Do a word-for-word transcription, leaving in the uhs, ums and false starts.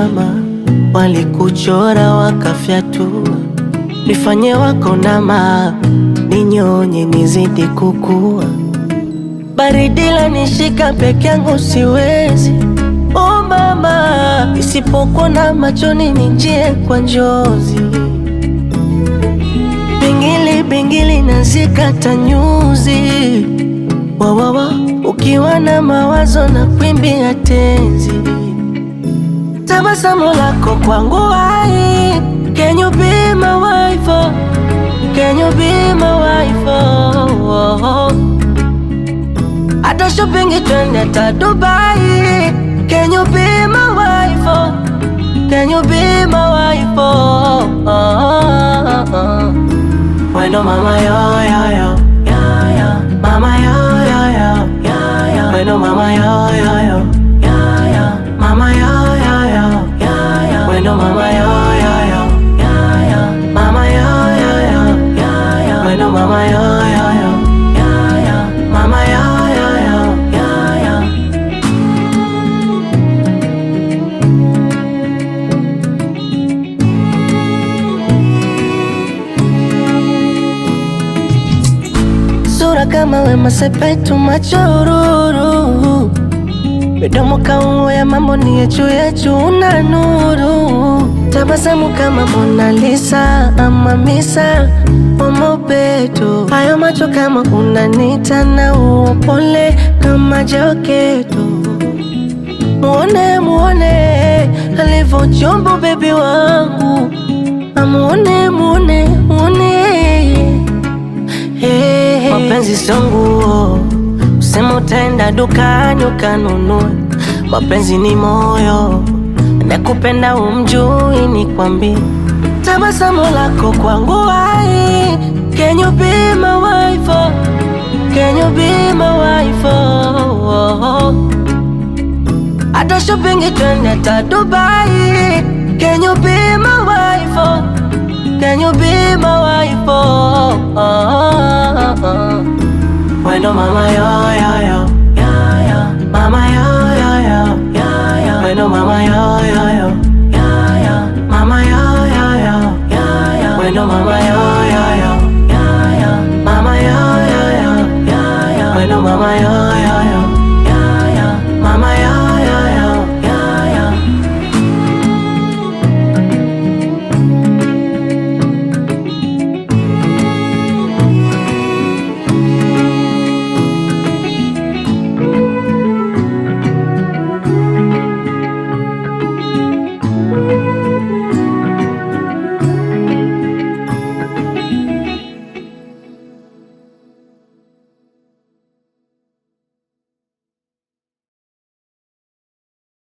mama, walikuchora wakafyatua, nifanye wako nama, ninyonye nizidi kukua. Baridi lanishika peke yangu siwezi, oh mama, isipokuona machoni nijie kwa njozi. Bingili bingili nazikata nyuzi, wawawa ukiwa na mawazo na kuimbia tenzi. Tabasamu lako kwangu hai, can you be my wife, oh? Can you be my wife, oh, oh. Hata shopping twende hata Dubai, can you be my wife, oh? Can you be my wife, oh, oh, oh. Wendo mama yo yo yo, yo yo. Mama yo yo yo, yo yo. Wendo mama yo yo yo, yo yo. Mama yo yo yo, yo yo. Wendo mama yo yo yo, yo yo. Mama yo yo yo, yo yo. Wendo mama yo yo yo, yo yo. Mama yo yo yo, yo yo. Sura kama Wema Sepetu machororo, midomo kauo ya mambo ni yechu yechu una nuru. Tabasamu kama Mona Lisa ama Misa Momo Beto, hayo macho kama unanita na upole kama Joketo. Muone muone alivyo jombo baby wangu, amuone muone muone. Hey, mapenzi sio nguo, usema utaenda dukani ukanunue. Mapenzi ni moyo, nakupenda umjui nikwambie. Tabasamu lako kwangu hai, can you be my wife, oh? Can you be my wife, oh, oh, oh. Hata shopping twende hata Dubai, can you be my wife, oh? Can you be my wife, oh, oh, oh, oh. Wendo mama yo yo yo, yo yo. Mama yo yo yo, yo yo. Wendo mama yo yo yo, yo yo. Mama yo yo yo, yo yo. Wendo mama yo yo yo, yo yo. Mama yo yo yo, yo yo. Wendo mama yo